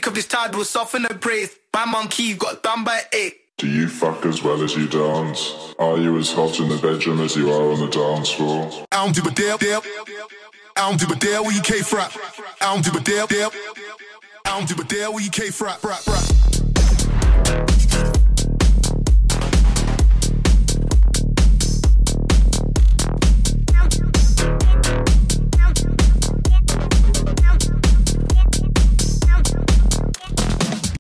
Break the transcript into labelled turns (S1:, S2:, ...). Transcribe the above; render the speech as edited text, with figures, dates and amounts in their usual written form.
S1: of this tide will soften the praise. My monkey got done by 8.
S2: Do you fuck as well as you dance? Are you as hot in the bedroom as you are on the dance floor?
S3: I don't give a damn. I don't give a damn where you came from. I don't give a damn. I don't give a damn where you came from.